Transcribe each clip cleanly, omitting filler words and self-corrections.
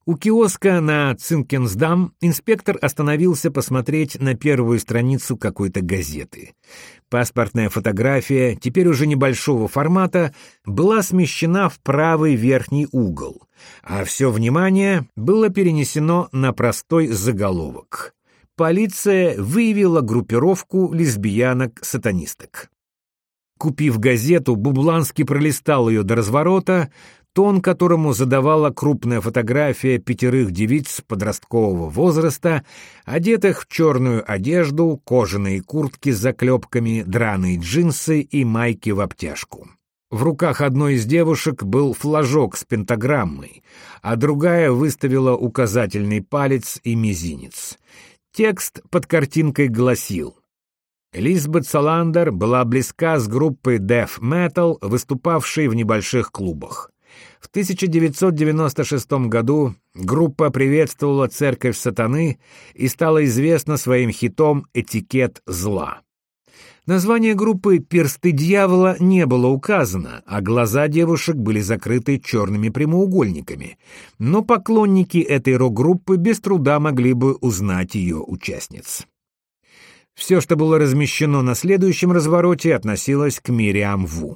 У киоска на Цинкенсдам инспектор остановился посмотреть на первую страницу какой-то газеты. Паспортная фотография, теперь уже небольшого формата, была смещена в правый верхний угол, а все внимание было перенесено на простой заголовок. Полиция выявила группировку лесбиянок-сатанисток. Купив газету, Бубланский пролистал ее до разворота, тон которому задавала крупная фотография 5 девиц подросткового возраста, одетых в черную одежду, кожаные куртки с заклепками, драные джинсы и майки в обтяжку. В руках одной из девушек был флажок с пентаграммой, а другая выставила указательный палец и мизинец. Текст под картинкой гласил: Лизбет Саландер была близка с группой Death Metal, выступавшей в небольших клубах. В 1996 году группа приветствовала церковь сатаны и стала известна своим хитом «Этикет зла». Название группы «Персты дьявола» не было указано, а глаза девушек были закрыты черными прямоугольниками, но поклонники этой рок-группы без труда могли бы узнать ее участниц. Все, что было размещено на следующем развороте, относилось к Мириам Ву.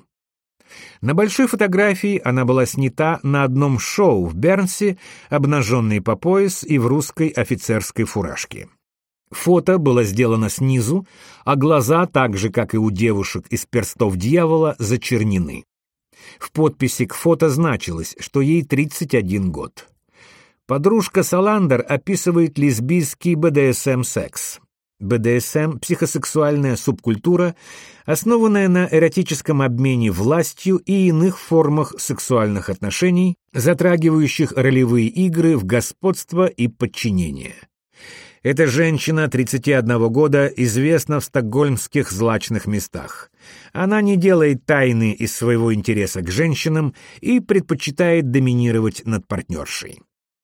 На большой фотографии она была снята на одном шоу в Бернсе, обнаженной по пояс и в русской офицерской фуражке. Фото было сделано снизу, а глаза, так же, как и у девушек из «Перстов дьявола», зачернены. В подписи к фото значилось, что ей 31 год. Подружка Саландер описывает лесбийский БДСМ-секс. БДСМ – психосексуальная субкультура, основанная на эротическом обмене властью и иных формах сексуальных отношений, затрагивающих ролевые игры в господство и подчинение. Эта женщина 31 года известна в стокгольмских злачных местах. Она не делает тайны из своего интереса к женщинам и предпочитает доминировать над партнершей.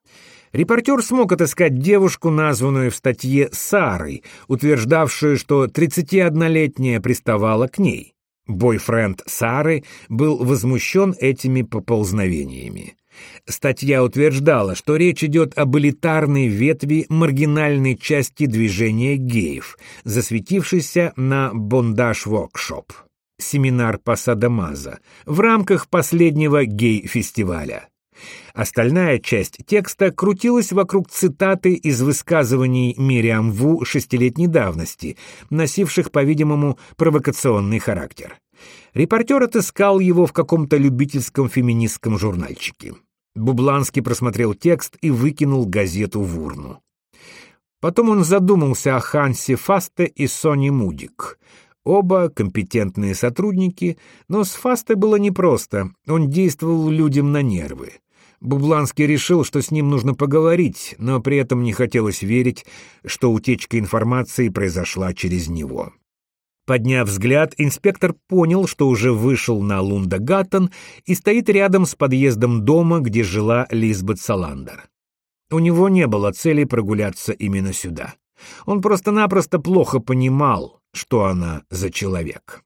Репортер смог отыскать девушку, названную в статье Сарой, утверждавшую, что 31-летняя приставала к ней. Бойфренд Сары был возмущен этими поползновениями. Статья утверждала, что речь идет об элитарной ветви маргинальной части движения геев, засветившейся на Bondage Workshop, семинар по садомазо, в рамках последнего гей-фестиваля. Остальная часть текста крутилась вокруг цитаты из высказываний Мириам Ву 6-летней давности, носивших, по-видимому, провокационный характер. Репортер отыскал его в каком-то любительском феминистском журнальчике. Бубланский просмотрел текст и выкинул газету в урну. Потом он задумался о Хансе Фасте и Соне Мудик. Оба компетентные сотрудники, но с Фасте было непросто, он действовал людям на нервы. Бубланский решил, что с ним нужно поговорить, но при этом не хотелось верить, что утечка информации произошла через него. Подняв взгляд, инспектор понял, что уже вышел на Лундагаттен и стоит рядом с подъездом дома, где жила Лизбет Саландер. У него не было цели прогуляться именно сюда. Он просто-напросто плохо понимал, что она за человек.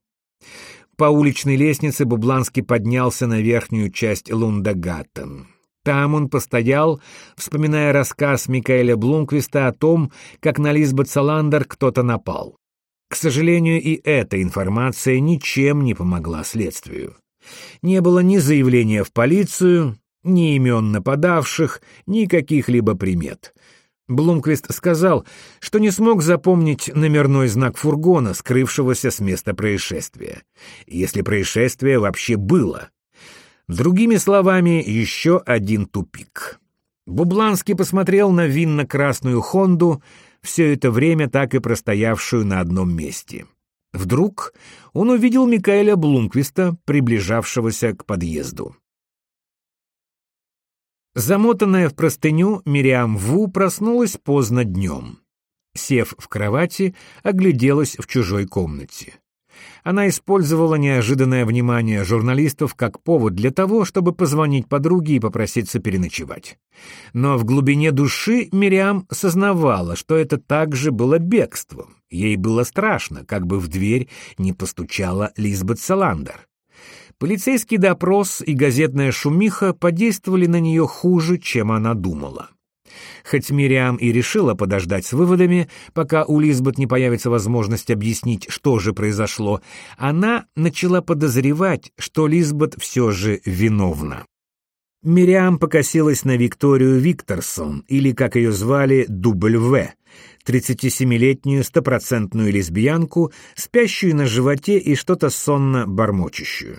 По уличной лестнице Бубланский поднялся на верхнюю часть Лундагаттен. Там он постоял, вспоминая рассказ Микаэля Блумквиста о том, как на Лизбет Саландер кто-то напал. К сожалению, и эта информация ничем не помогла следствию. Не было ни заявления в полицию, ни имен нападавших, ни каких-либо примет. Блумквист сказал, что не смог запомнить номерной знак фургона, скрывшегося с места происшествия, если происшествие вообще было. Другими словами, еще один тупик. Бубланский посмотрел на винно-красную «Хонду», все это время так и простоявшую на одном месте. Вдруг он увидел Микаэля Блумквиста, приближавшегося к подъезду. Замотанная в простыню, Мириам Ву проснулась поздно днем. Сев в кровати, огляделась в чужой комнате. Она использовала неожиданное внимание журналистов как повод для того, чтобы позвонить подруге и попроситься переночевать. Но в глубине души Мириам сознавала, что это также было бегством. Ей было страшно, как бы в дверь не постучала Лизбет Саландер. Полицейский допрос и газетная шумиха подействовали на нее хуже, чем она думала. Хоть Мириам и решила подождать с выводами, пока у Лизбет не появится возможность объяснить, что же произошло, она начала подозревать, что Лизбет все же виновна. Мириам покосилась на Викторию Викторсон, или, как ее звали, W, 37-летнюю стопроцентную лесбиянку, спящую на животе и что-то сонно бормочущую.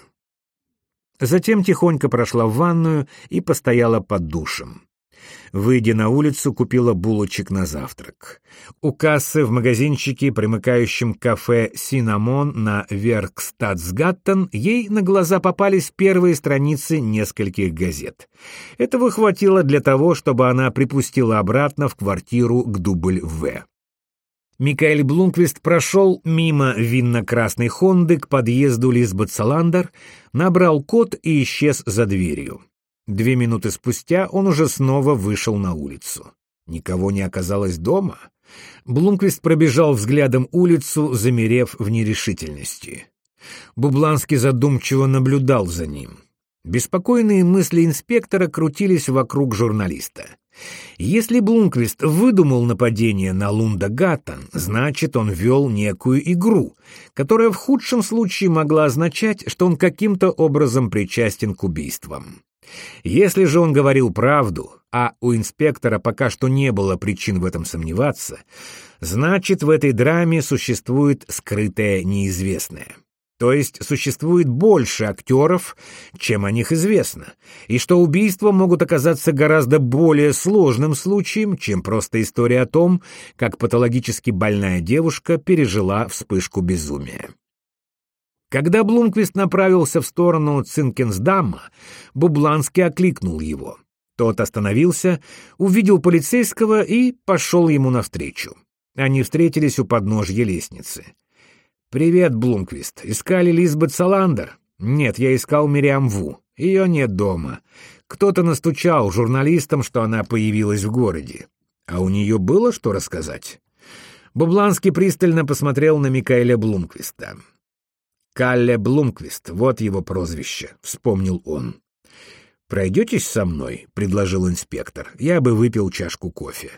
Затем тихонько прошла в ванную и постояла под душем. Выйдя на улицу, купила булочек на завтрак. У кассы в магазинчике, примыкающем к кафе «Синнамон» на Веркстадсгаттен, ей на глаза попались первые страницы нескольких газет. Этого хватило для того, чтобы она припустила обратно в квартиру к W. Микаэль Блумквист прошел мимо винно-красной «Хонды» к подъезду Лизбет Саландер, набрал код и исчез за дверью. 2 минуты спустя он уже снова вышел на улицу. Никого не оказалось дома. Блумквист пробежал взглядом улицу, замерев в нерешительности. Бубланский задумчиво наблюдал за ним. Беспокойные мысли инспектора крутились вокруг журналиста. Если Блумквист выдумал нападение на Лундагаттен, значит, он вел некую игру, которая в худшем случае могла означать, что он каким-то образом причастен к убийствам. Если же он говорил правду, а у инспектора пока что не было причин в этом сомневаться, значит, в этой драме существует скрытое неизвестное. То есть существует больше актеров, чем о них известно, и что убийства могут оказаться гораздо более сложным случаем, чем просто история о том, как патологически больная девушка пережила вспышку безумия. Когда Блумквист направился в сторону Цинкенсдамма, Бубланский окликнул его. Тот остановился, увидел полицейского и пошел ему навстречу. Они встретились у подножья лестницы. «Привет, Блумквист. Искали Лизбет Саландер?» «Нет, я искал Мириам Ву. Ее нет дома. Кто-то настучал журналистам, что она появилась в городе. А у нее было что рассказать?» Бубланский пристально посмотрел на Микаэля Блумквиста. «Калле Блумквист, вот его прозвище», — вспомнил он. «Пройдетесь со мной?» — предложил инспектор. «Я бы выпил чашку кофе».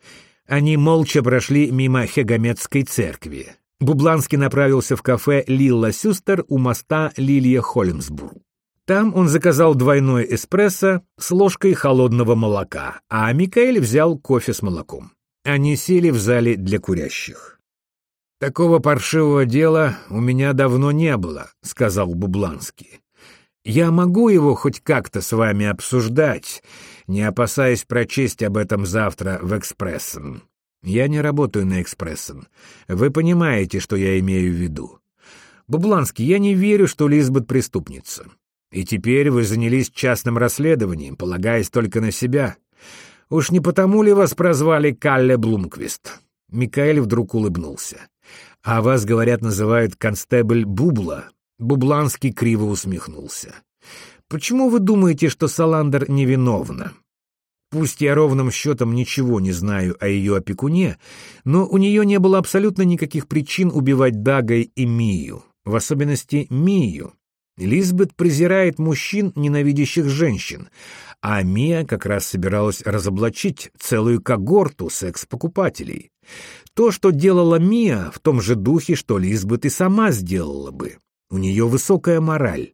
Они молча прошли мимо Хегометской церкви. Бубланский направился в кафе «Лилла Сюстер» у моста Лилья-Холмсбург. Там он заказал двойной эспрессо с ложкой холодного молока, а Микаэль взял кофе с молоком. Они сели в зале для курящих. «Такого паршивого дела у меня давно не было», — сказал Бубланский. «Я могу его хоть как-то с вами обсуждать, не опасаясь прочесть об этом завтра в «Экспрессен». Я не работаю на «Экспрессен». Вы понимаете, что я имею в виду. Бубланский, я не верю, что Лизбет преступница. И теперь вы занялись частным расследованием, полагаясь только на себя. Уж не потому ли вас прозвали Калле Блумквист?» Микаэль вдруг улыбнулся. «А вас, говорят, называют констебль Бубла». Бубланский криво усмехнулся. «Почему вы думаете, что Саландер невиновна? Пусть я ровным счетом ничего не знаю о ее опекуне, но у нее не было абсолютно никаких причин убивать Дага и Мию, в особенности Мию. Лизбет презирает мужчин, ненавидящих женщин, а Мия как раз собиралась разоблачить целую когорту секс-покупателей. То, что делала Мия, в том же духе, что Лизбет и сама сделала бы. У нее высокая мораль.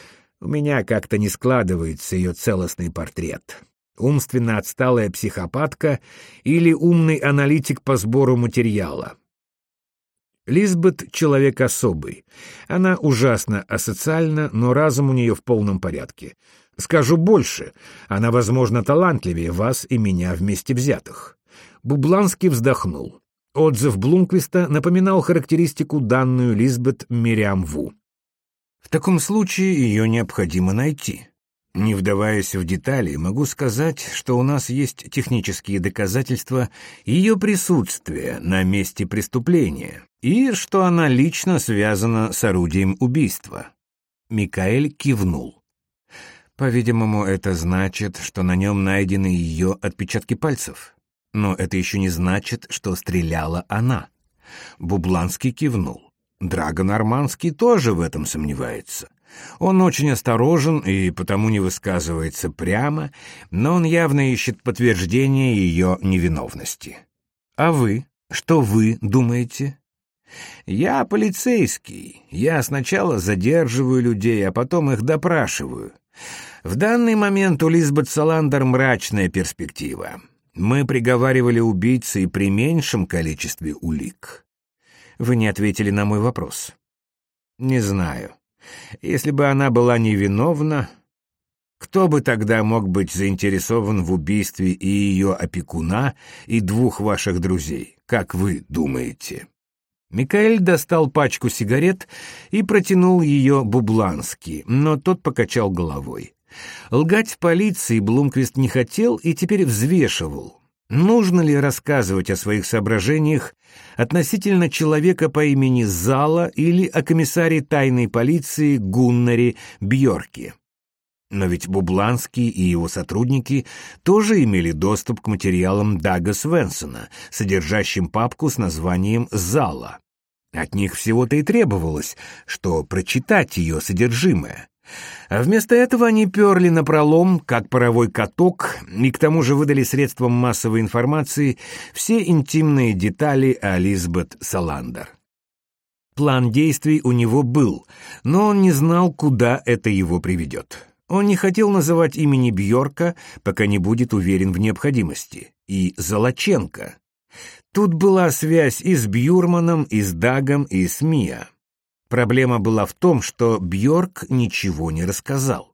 У меня как-то не складывается ее целостный портрет. Умственно отсталая психопатка или умный аналитик по сбору материала. Лизбет — человек особый. Она ужасно асоциальна, но разум у нее в полном порядке. Скажу больше, она, возможно, талантливее вас и меня вместе взятых. Бубланский вздохнул. Отзыв Блумквиста напоминал характеристику, данную Лизбет Мириам Ву. В таком случае ее необходимо найти. Не вдаваясь в детали, могу сказать, что у нас есть технические доказательства ее присутствия на месте преступления и что она лично связана с орудием убийства. Микаэль кивнул. По-видимому, это значит, что на нем найдены ее отпечатки пальцев. Но это еще не значит, что стреляла она. Бубланский кивнул. Драгон Арманский тоже в этом сомневается. Он очень осторожен и потому не высказывается прямо, но он явно ищет подтверждение ее невиновности. А вы? Что вы думаете? Я полицейский. Я сначала задерживаю людей, а потом их допрашиваю. В данный момент у Лизбет Саландер мрачная перспектива. Мы приговаривали убийцы и при меньшем количестве улик. Вы не ответили на мой вопрос. Не знаю. Если бы она была невиновна, кто бы тогда мог быть заинтересован в убийстве и ее опекуна, и двух ваших друзей, как вы думаете? Микаэль достал пачку сигарет и протянул ее Бублански, но тот покачал головой. Лгать полиции Блумквист не хотел и теперь взвешивал. Нужно ли рассказывать о своих соображениях относительно человека по имени Зала или о комиссаре тайной полиции Гуннаре Бьорке? Но ведь Бубланский и его сотрудники тоже имели доступ к материалам Дага Свенсона, содержащим папку с названием «Зала». От них всего-то и требовалось, что прочитать ее содержимое. А вместо этого они перли напролом, как паровой каток, и к тому же выдали средствам массовой информации все интимные детали о Лизбет Саландер. План действий у него был, но он не знал, куда это его приведет. Он не хотел называть имени Бьорка, пока не будет уверен в необходимости, и Золоченко. Тут была связь и с Бьюрманом, и с Дагом, и с Мия. Проблема была в том, что Бьорк ничего не рассказал.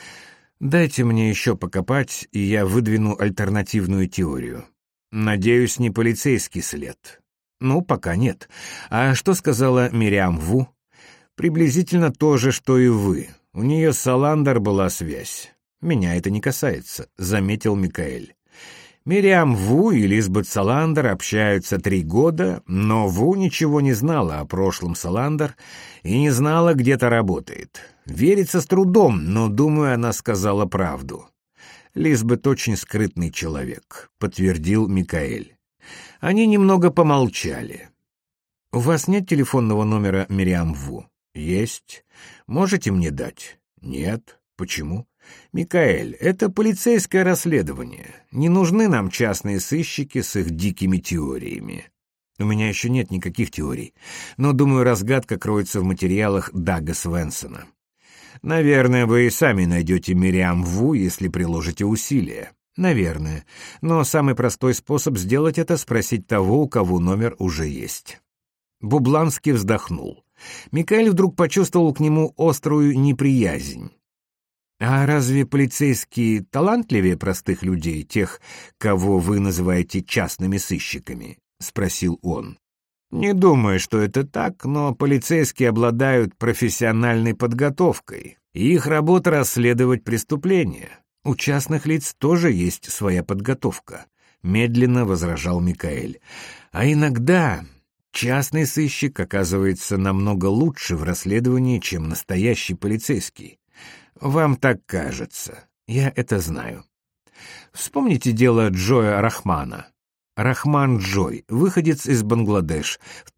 Дайте мне еще покопать, и я выдвину альтернативную теорию. Надеюсь, не полицейский след. Ну, пока нет. А что сказала Мириам Ву? Приблизительно то же, что и вы. У нее с Саландер была связь. Меня это не касается, заметил Микаэль. Мириам Ву и Лизбет Саландер общаются 3 года, но Ву ничего не знала о прошлом Саландер и не знала, где-то работает. Верится с трудом, но, думаю, она сказала правду. Лизбет очень скрытный человек, подтвердил Микаэль. Они немного помолчали. У вас нет телефонного номера Мириам Ву? Есть. Можете мне дать? Нет. Почему? Микаэль, это полицейское расследование. Не нужны нам частные сыщики с их дикими теориями. У меня еще нет никаких теорий, но, думаю, разгадка кроется в материалах Дага Свенсона. Наверное, вы и сами найдете Мириам Ву, если приложите усилия. Наверное. Но самый простой способ сделать это — спросить того, у кого номер уже есть. Бубланский вздохнул. Микаэль вдруг почувствовал к нему острую неприязнь. «А разве полицейские талантливее простых людей, тех, кого вы называете частными сыщиками?» — спросил он. «Не думаю, что это так, но полицейские обладают профессиональной подготовкой, и их работа — расследовать преступления. У частных лиц тоже есть своя подготовка», — медленно возражал Микаэль. «А иногда частный сыщик оказывается намного лучше в расследовании, чем настоящий полицейский. Вам так кажется. Я это знаю. Вспомните дело Джоя Рахмана. Рахман Джой, выходец из Бангладеш, в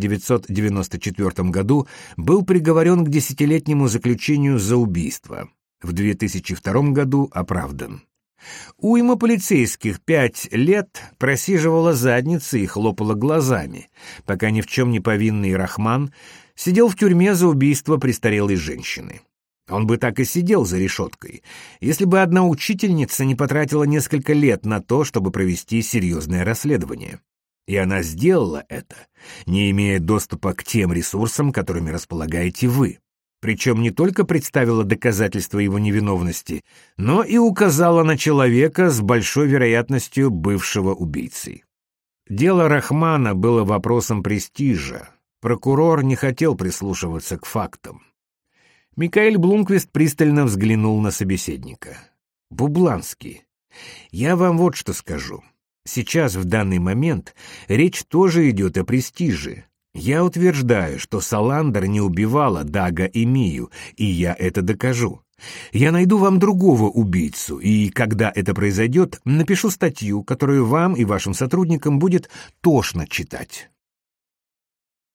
1994 году был приговорен к 10-летнему заключению за убийство. В 2002 году оправдан. Уйма полицейских 5 лет просиживала задницы и хлопала глазами, пока ни в чем не повинный Рахман сидел в тюрьме за убийство престарелой женщины. Он бы так и сидел за решеткой, если бы одна учительница не потратила несколько лет на то, чтобы провести серьезное расследование. И она сделала это, не имея доступа к тем ресурсам, которыми располагаете вы. Причем не только представила доказательства его невиновности, но и указала на человека с большой вероятностью бывшего убийцы. Дело Рахмана было вопросом престижа. Прокурор не хотел прислушиваться к фактам. Микаэль Блумквист пристально взглянул на собеседника. «Бубланский, я вам вот что скажу. Сейчас, в данный момент, речь тоже идет о престиже. Я утверждаю, что Саландер не убивала Дага и Мию, и я это докажу. Я найду вам другого убийцу, и, когда это произойдет, напишу статью, которую вам и вашим сотрудникам будет тошно читать».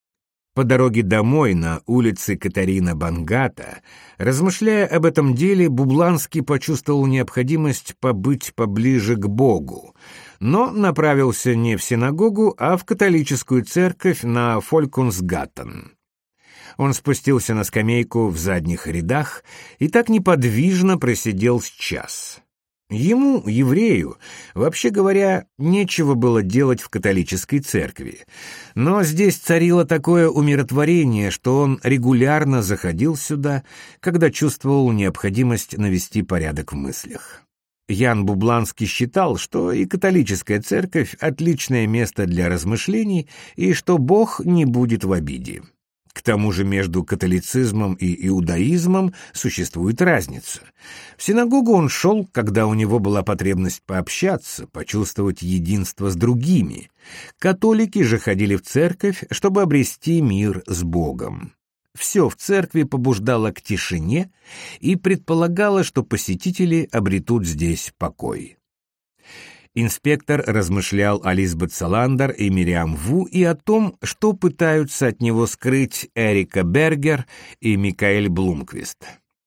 По дороге домой на улице Катарина Бангата, размышляя об этом деле, Бубланский почувствовал необходимость побыть поближе к Богу, но направился не в синагогу, а в католическую церковь на Фолькунсгаттен. Он спустился на скамейку в задних рядах и так неподвижно просидел с час. Ему, еврею, вообще говоря, нечего было делать в католической церкви, но здесь царило такое умиротворение, что он регулярно заходил сюда, когда чувствовал необходимость навести порядок в мыслях. Ян Бубланский считал, что и католическая церковь — отличное место для размышлений и что Бог не будет в обиде. К тому же между католицизмом и иудаизмом существует разница. В синагогу он шел, когда у него была потребность пообщаться, почувствовать единство с другими. Католики же ходили в церковь, чтобы обрести мир с Богом. Все в церкви побуждало к тишине и предполагало, что посетители обретут здесь покой. Инспектор размышлял о Лизбет Саландер и Мириам Ву и о том, что пытаются от него скрыть Эрика Бергер и Микаэль Блумквист.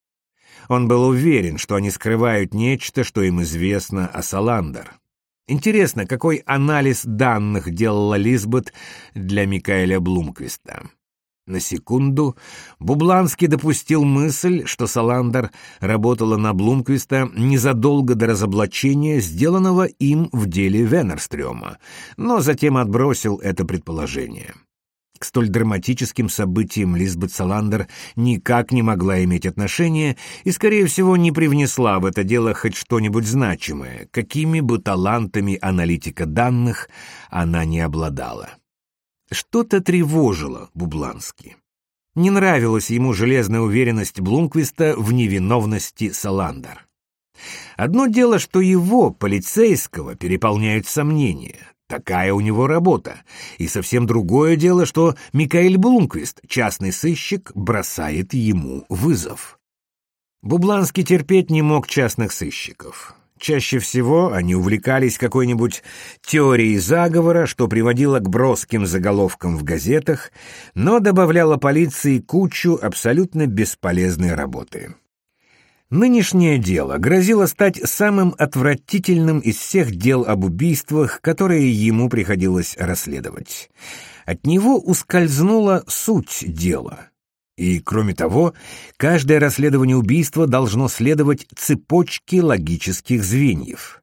Он был уверен, что они скрывают нечто, что им известно о Саландер. Интересно, какой анализ данных делала Лизбет для Микаэля Блумквиста? На секунду Бубланский допустил мысль, что Саландер работала на Блумквиста незадолго до разоблачения, сделанного им в деле Венерстрёма, но затем отбросил это предположение. К столь драматическим событиям Лизбет Саландер никак не могла иметь отношения и, скорее всего, не привнесла в это дело хоть что-нибудь значимое, какими бы талантами аналитика данных она не обладала. Что-то тревожило Бублански. Не нравилась ему железная уверенность Блумквиста в невиновности Саландер. Одно дело, что его, полицейского, переполняют сомнения. Такая у него работа. И совсем другое дело, что Микаэль Блумквист, частный сыщик, бросает ему вызов. Бубланский терпеть не мог частных сыщиков. Чаще всего они увлекались какой-нибудь теорией заговора, что приводило к броским заголовкам в газетах, но добавляло полиции кучу абсолютно бесполезной работы. Нынешнее дело грозило стать самым отвратительным из всех дел об убийствах, которые ему приходилось расследовать. От него ускользнула суть дела. И, кроме того, каждое расследование убийства должно следовать цепочке логических звеньев.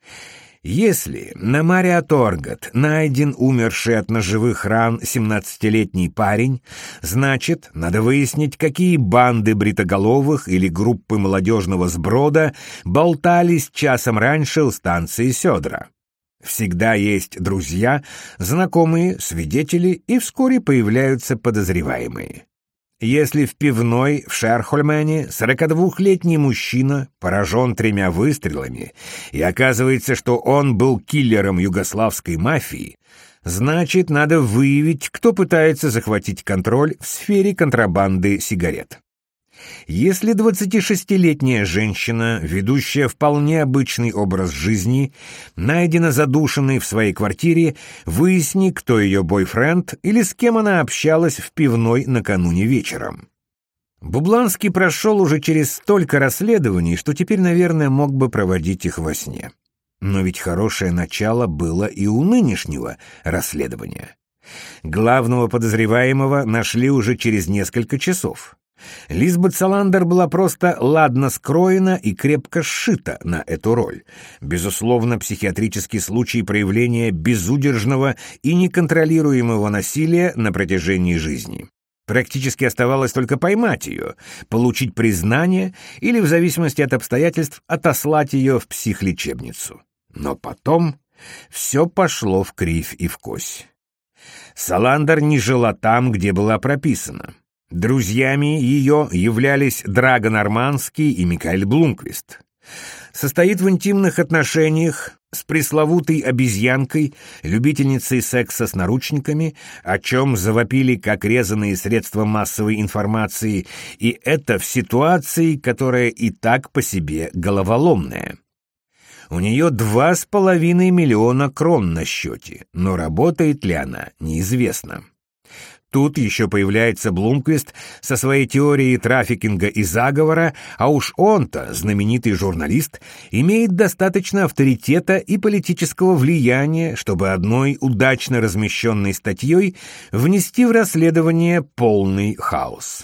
Если на Мариа Торгат найден умерший от ножевых ран 17-летний парень, значит, надо выяснить, какие банды бритоголовых или группы молодежного сброда болтались часом раньше у станции Сёдра. Всегда есть друзья, знакомые, свидетели, и вскоре появляются подозреваемые. Если в пивной в Шерхольмене 42-летний мужчина поражен 3 выстрелами, и оказывается, что он был киллером югославской мафии, значит, надо выявить, кто пытается захватить контроль в сфере контрабанды сигарет. Если 26-летняя женщина, ведущая вполне обычный образ жизни, найдена задушенной в своей квартире, выясни, кто ее бойфренд или с кем она общалась в пивной накануне вечером. Бубланский прошел уже через столько расследований, что теперь, наверное, мог бы проводить их во сне. Но ведь хорошее начало было и у нынешнего расследования. Главного подозреваемого нашли уже через несколько часов. Лизбет Саландер была просто ладно скроена и крепко сшита на эту роль. Безусловно, психиатрический случай проявления безудержного и неконтролируемого насилия на протяжении жизни. Практически оставалось только поймать ее, получить признание или, в зависимости от обстоятельств, отослать ее в психлечебницу. Но потом все пошло вкривь и вкось. Саландер не жила там, где была прописана. Друзьями ее являлись Драго Нормандский и Микаэль Блумквист. Состоит в интимных отношениях с пресловутой обезьянкой, любительницей секса с наручниками, о чем завопили как резаные средства массовой информации, и это в ситуации, которая и так по себе головоломная. У нее 2,5 миллиона крон на счете, но работает ли она, неизвестно. Тут еще появляется Блумквист со своей теорией трафикинга и заговора, а уж он-то, знаменитый журналист, имеет достаточно авторитета и политического влияния, чтобы одной удачно размещенной статьей внести в расследование полный хаос.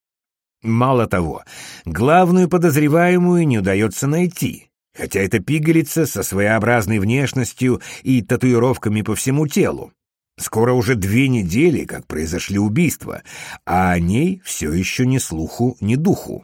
Мало того, главную подозреваемую не удается найти, хотя эта пигалица со своеобразной внешностью и татуировками по всему телу. Скоро уже 2 недели, как произошли убийства, а о ней все еще ни слуху, ни духу.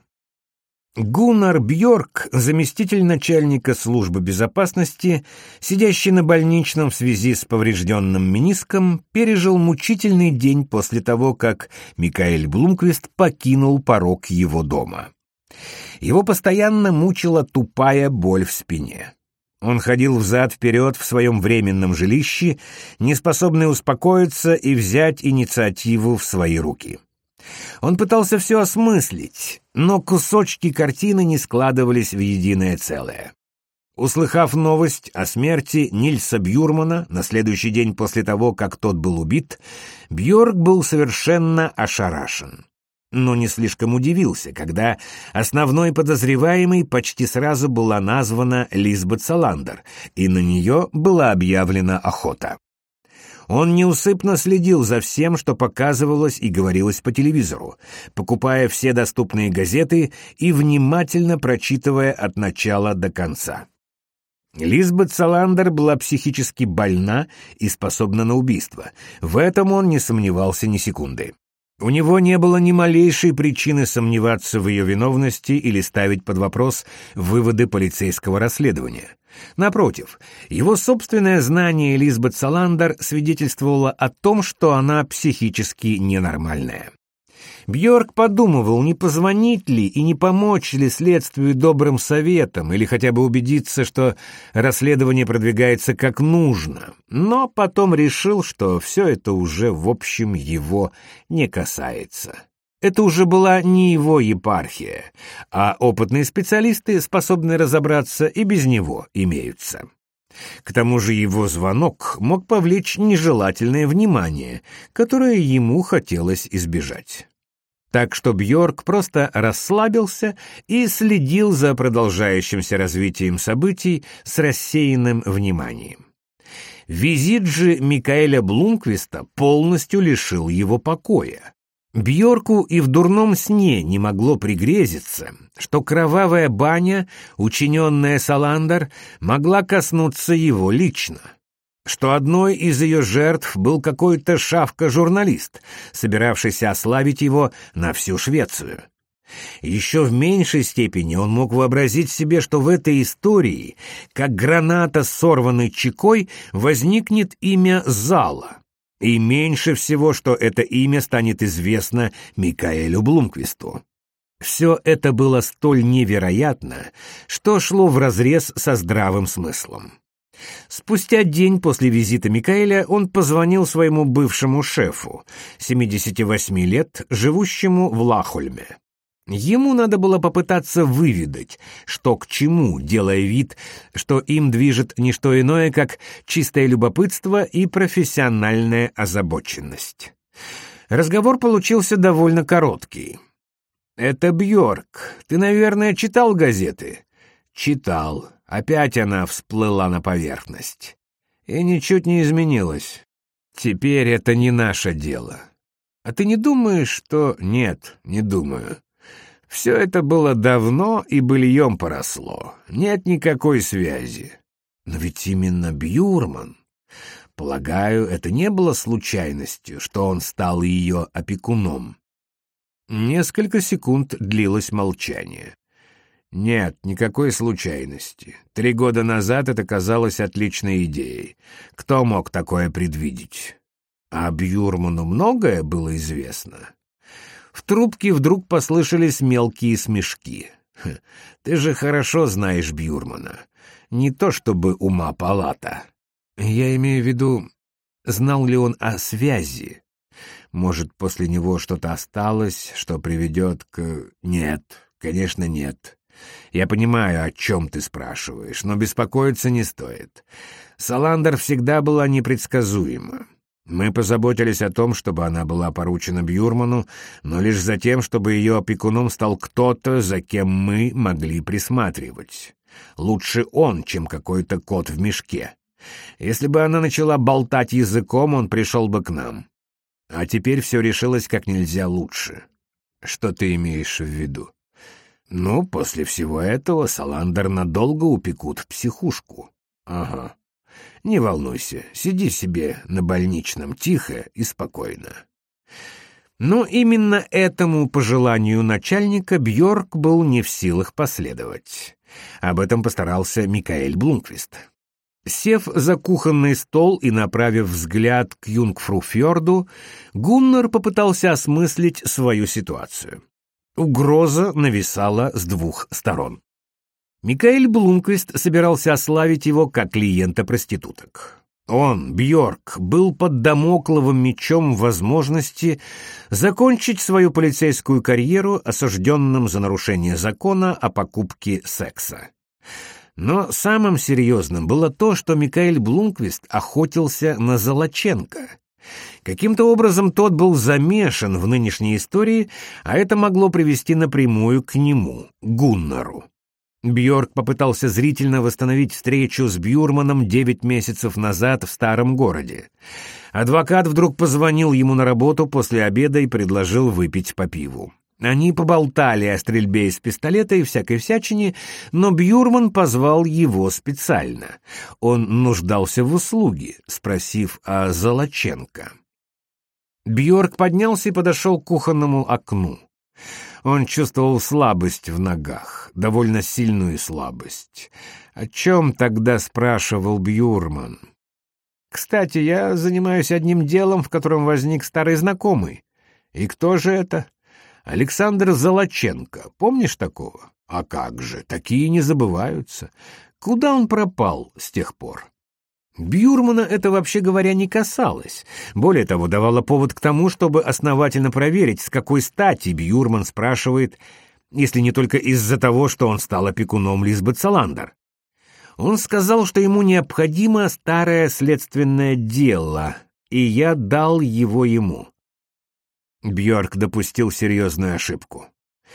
Гуннар Бьорк, заместитель начальника службы безопасности, сидящий на больничном в связи с поврежденным мениском, пережил мучительный день после того, как Микаэль Блумквист покинул порог его дома. Его постоянно мучила тупая боль в спине. Он ходил взад-вперед в своем временном жилище, не способный успокоиться и взять инициативу в свои руки. Он пытался все осмыслить, но кусочки картины не складывались в единое целое. Услыхав новость о смерти Нильса Бьюрмана на следующий день после того, как тот был убит, Бьорк был совершенно ошарашен. Но не слишком удивился, когда основной подозреваемой почти сразу была названа Лизбет Саландер, и на нее была объявлена охота. Он неусыпно следил за всем, что показывалось и говорилось по телевизору, покупая все доступные газеты и внимательно прочитывая от начала до конца. Лизбет Саландер была психически больна и способна на убийство. В этом он не сомневался ни секунды. У него не было ни малейшей причины сомневаться в ее виновности или ставить под вопрос выводы полицейского расследования. Напротив, его собственное знание Лизбет Саландер свидетельствовало о том, что она психически ненормальная. Бьорк подумывал, не позвонить ли и не помочь ли следствию добрым советом или хотя бы убедиться, что расследование продвигается как нужно, но потом решил, что все это уже в общем его не касается. Это уже была не его епархия, а опытные специалисты, способные разобраться, и без него имеются. К тому же его звонок мог повлечь нежелательное внимание, которое ему хотелось избежать. Так что Бьорк просто расслабился и следил за продолжающимся развитием событий с рассеянным вниманием. Визит же Микаэля Блумквиста полностью лишил его покоя. Бьорку и в дурном сне не могло пригрезиться, что кровавая баня, учиненная Саландер, могла коснуться его лично, что одной из ее жертв был какой-то шавка-журналист, собиравшийся ославить его на всю Швецию. Еще в меньшей степени он мог вообразить себе, что в этой истории, как граната с сорванной чекой, возникнет имя Зала. И меньше всего, что это имя станет известно Микаэлю Блумквисту. Все это было столь невероятно, что шло вразрез со здравым смыслом. Спустя день после визита Микаэля он позвонил своему бывшему шефу, 78 лет, живущему в Лахольме. Ему надо было попытаться выведать, что к чему, делая вид, что им движет не что иное, как чистое любопытство и профессиональная озабоченность. Разговор получился довольно короткий. «Это Бьорк. Ты, наверное, читал газеты?» «Читал. Опять она всплыла на поверхность. И ничуть не изменилась. Теперь это не наше дело. А ты не думаешь, что...» «Нет, не думаю. Все это было давно и быльем поросло. Нет никакой связи. Но ведь именно Бьюрман. Полагаю, это не было случайностью, что он стал ее опекуном». Несколько секунд длилось молчание. «Нет, никакой случайности. 3 года назад это казалось отличной идеей. Кто мог такое предвидеть? А Бьюрману многое было известно». В трубке вдруг послышались мелкие смешки. «Ты же хорошо знаешь Бьюрмана. Не то чтобы ума палата. Я имею в виду, знал ли он о связи? Может, после него что-то осталось, что приведет к...» «Нет, конечно, нет. Я понимаю, о чем ты спрашиваешь, но беспокоиться не стоит. Саландер всегда была непредсказуема. Мы позаботились о том, чтобы она была поручена Бьюрману, но лишь за тем, чтобы ее опекуном стал кто-то, за кем мы могли присматривать. Лучше он, чем какой-то кот в мешке. Если бы она начала болтать языком, он пришел бы к нам. А теперь все решилось как нельзя лучше. Что ты имеешь в виду? Ну, после всего этого Саландер надолго упекут в психушку. Ага. Не волнуйся, сиди себе на больничном тихо и спокойно. Но именно этому пожеланию начальника Бьорк был не в силах последовать. Об этом постарался Микаэль Блумквист. Сев за кухонный стол и направив взгляд к Юнгфру-фьорду, Гуннар попытался осмыслить свою ситуацию. Угроза нависала с двух сторон. Микаэль Блумквист собирался ославить его как клиента проституток. Он, Бьорк, был под дамокловым мечом возможности закончить свою полицейскую карьеру осужденным за нарушение закона о покупке секса. Но самым серьезным было то, что Микаэль Блумквист охотился на Золоченко. Каким-то образом тот был замешан в нынешней истории, а это могло привести напрямую к нему, Гуннару. Бьорк попытался зрительно восстановить встречу с Бьюрманом 9 месяцев назад в старом городе. Адвокат вдруг позвонил ему на работу после обеда и предложил выпить по пиву. Они поболтали о стрельбе из пистолета и всякой всячине, но Бьюрман позвал его специально. Он нуждался в услуге, спросив о Золоченко. Бьорк поднялся и подошел к кухонному окну. Он чувствовал слабость в ногах, довольно сильную слабость. О чем тогда спрашивал Бьюрман? «Кстати, я занимаюсь одним делом, в котором возник старый знакомый. И кто же это?» «Александр Золоченко. Помнишь такого?» «А как же, такие не забываются. Куда он пропал с тех пор?» Бьюрмана это, вообще говоря, не касалось. Более того, давало повод к тому, чтобы основательно проверить, с какой стати Бьюрман спрашивает, если не только из-за того, что он стал опекуном Лизбет Саландер. Он сказал, что ему необходимо старое следственное дело, и я дал его ему. Бьорк допустил серьезную ошибку.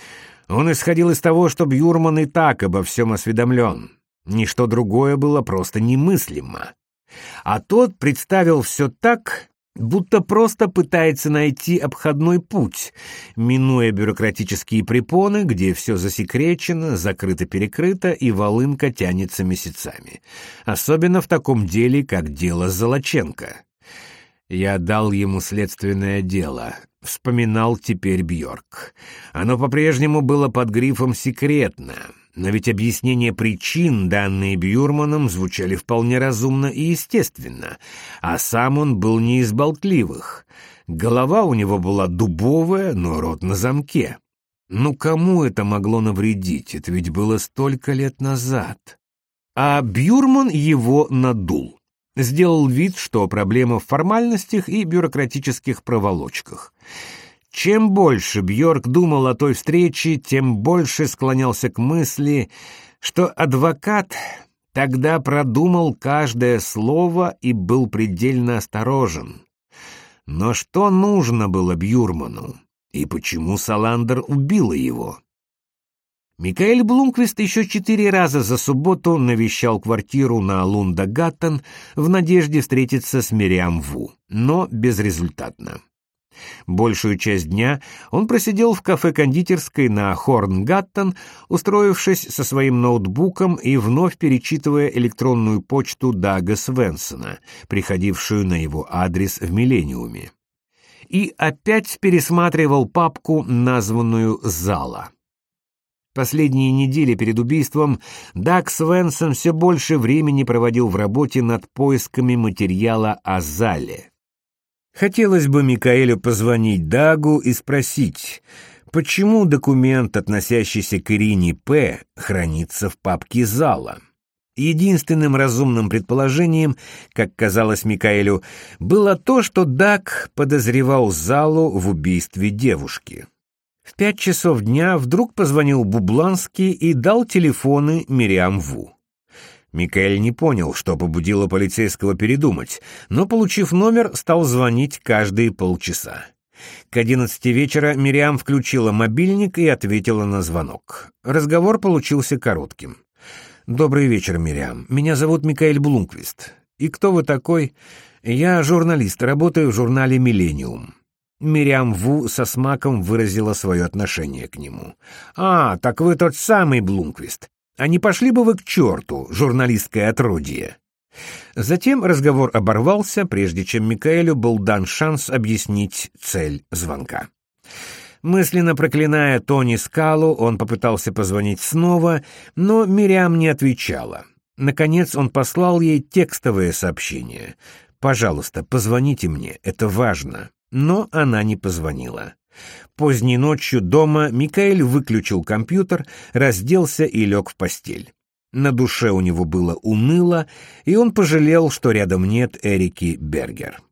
Он исходил из того, что Бьюрман и так обо всем осведомлен. Ничто другое было просто немыслимо. А тот представил все так, будто просто пытается найти обходной путь, минуя бюрократические препоны, где все засекречено, закрыто-перекрыто и волынка тянется месяцами. Особенно в таком деле, как дело Золоченко. «Я дал ему следственное дело», — вспоминал теперь Бьорк. Оно по-прежнему было под грифом «секретно». Но ведь объяснения причин, данные Бьюрманом, звучали вполне разумно и естественно, а сам он был не из болтливых. Голова у него была дубовая, но рот на замке. Ну кому это могло навредить? Это ведь было столько лет назад. А Бьюрман его надул. Сделал вид, что проблема в формальностях и бюрократических проволочках. Чем больше Бьорк думал о той встрече, тем больше склонялся к мысли, что адвокат тогда продумал каждое слово и был предельно осторожен. Но что нужно было Бьюрману, и почему Саландер убила его? Микаэль Блумквист еще 4 раза за субботу навещал квартиру на Лунда-Гаттен в надежде встретиться с Мириам Ву, но безрезультатно. Большую часть дня он просидел в кафе-кондитерской на Хорнгаттен, устроившись со своим ноутбуком и вновь перечитывая электронную почту Дага Свенсона, приходившую на его адрес в Миллениуме. И опять пересматривал папку, названную «Зала». Последние недели перед убийством Даг Свенсон все больше времени проводил в работе над поисками материала о зале. Хотелось бы Микаэлю позвонить Дагу и спросить, почему документ, относящийся к Ирине П., хранится в папке «Зала». Единственным разумным предположением, как казалось Микаэлю, было то, что Даг подозревал Залу в убийстве девушки. В 5 часов дня вдруг позвонил Бубланский и дал телефоны Мириам Ву. Микаэль не понял, что побудило полицейского передумать, но, получив номер, стал звонить каждые полчаса. К 11 вечера Мириам включила мобильник и ответила на звонок. Разговор получился коротким. «Добрый вечер, Мириам. Меня зовут Микаэль Блумквист. И кто вы такой?» «Я журналист, работаю в журнале «Миллениум». Мириам Ву со смаком выразила свое отношение к нему. «А, так вы тот самый Блумквист. А не пошли бы вы к черту, журналистское отродье?» Затем разговор оборвался, прежде чем Микаэлю был дан шанс объяснить цель звонка. Мысленно проклиная Тони Скалу, он попытался позвонить снова, но Мириам не отвечала. Наконец он послал ей текстовое сообщение. «Пожалуйста, позвоните мне, это важно». Но она не позвонила. Поздней ночью дома Микаэль выключил компьютер, разделся и лег в постель. На душе у него было уныло, и он пожалел, что рядом нет Эрики Бергер.